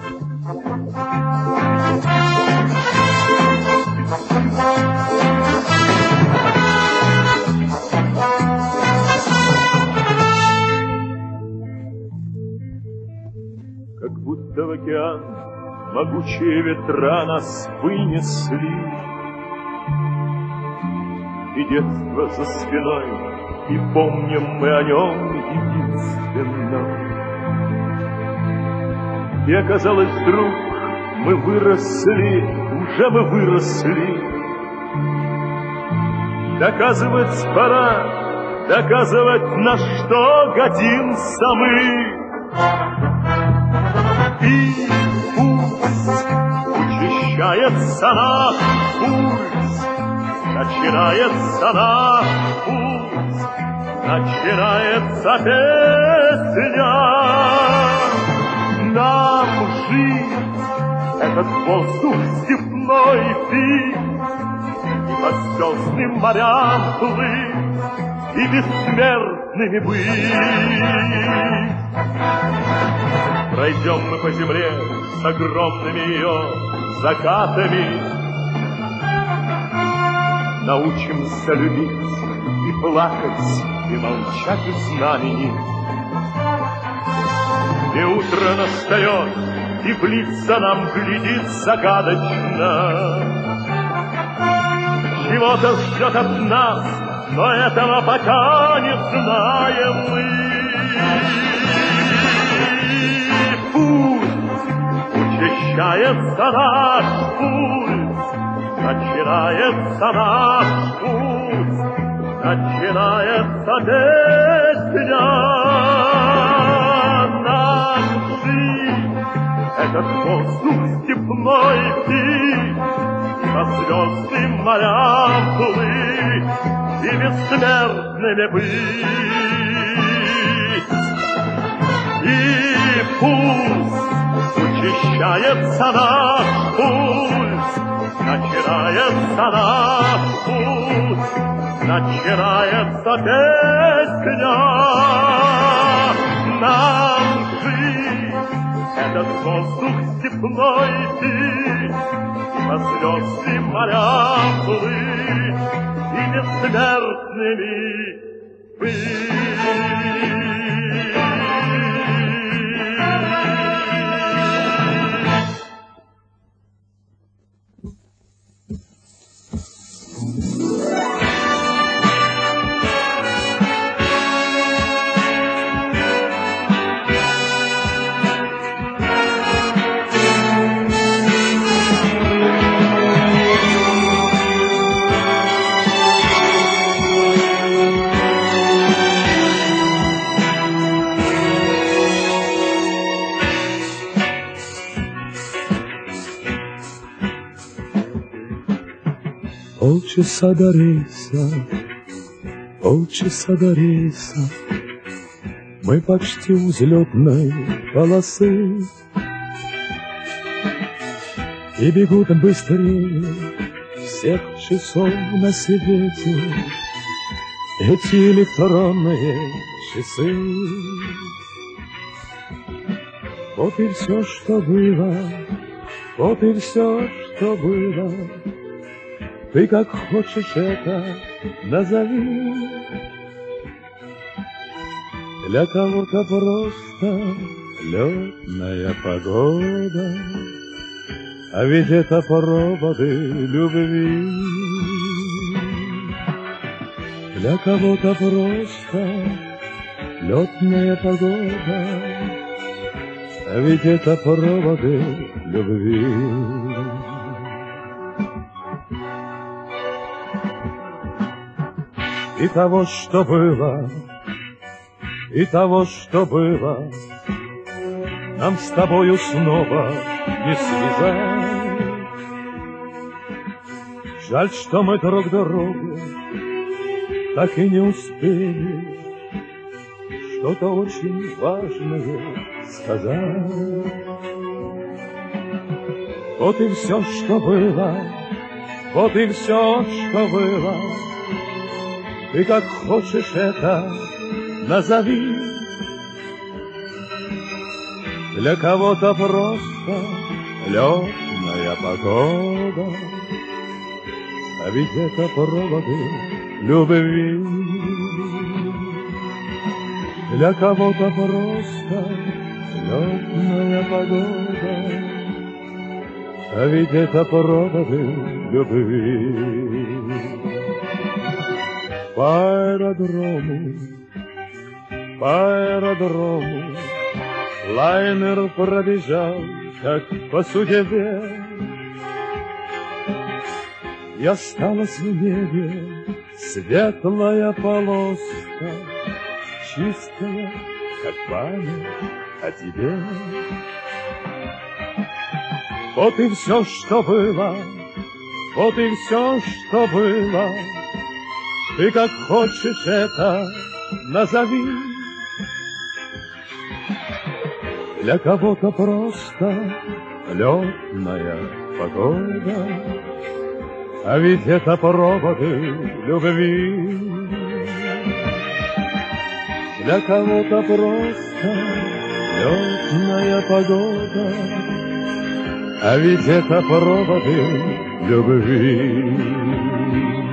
Как будто в океан могучие ветра нас вынесли, и детство за спиной, и помним мы о нем единственно. И оказалось вдруг, мы выросли, уже мы выросли. Доказывать пора, доказывать, на что годимся мы. И пусть учащается наш пульс, начинается наш путь, начинается песня. Нам жить этот воздух степной пить, и по звездным морям плыть, и бессмертными быть. Пройдем мы по земле с огромными ее закатами, научимся любить и плакать, и молчать у знамени. И утро настает, и в лица нам глядит загадочно. Чего-то ждет от нас, но этого пока не знаем мы. Пусть учащается наш пульс, начинается наш путь, начинается песня. Нам жить этот воздух степной пить, и по звездным морям плыть, и бессмертными быть. И пусть учащается наш пульс, начинается наш путь, начинается песня. Нам жить этот воздух степной пить, и по звездным морям плыть, и бессмертными быть. Полчаса до рейса, полчаса до рейса, мы почти у взлетной полосы. И бегут быстрее всех часов на свете эти электронные часы. Вот и все, что было, вот и все, что было. Ты как хочешь это назови. Для кого-то просто летная погода, а ведь это проводы любви. Для кого-то просто летная погода, а ведь это проводы любви. И того, что было, и того, что было, нам с тобою снова не связать. Жаль, что мы друг другу так и не успели что-то очень важное сказать. Вот и все, что было, вот и все, что было. Ты как хочешь это назови. для кого-то просто летная погода. А ведь это проводы любви. Для кого-то просто летная погода, а ведь это проводы любви. По аэродрому лайнер пробежал, как по судьбе, и осталась в небе светлая полоска, чистая, как память о тебе. Вот и все, что было, вот и все, что было. Ты как хочешь это назови. Для кого-то просто летная погода, а ведь это проводы любви. Для кого-то просто летная погода, а ведь это проводы любви.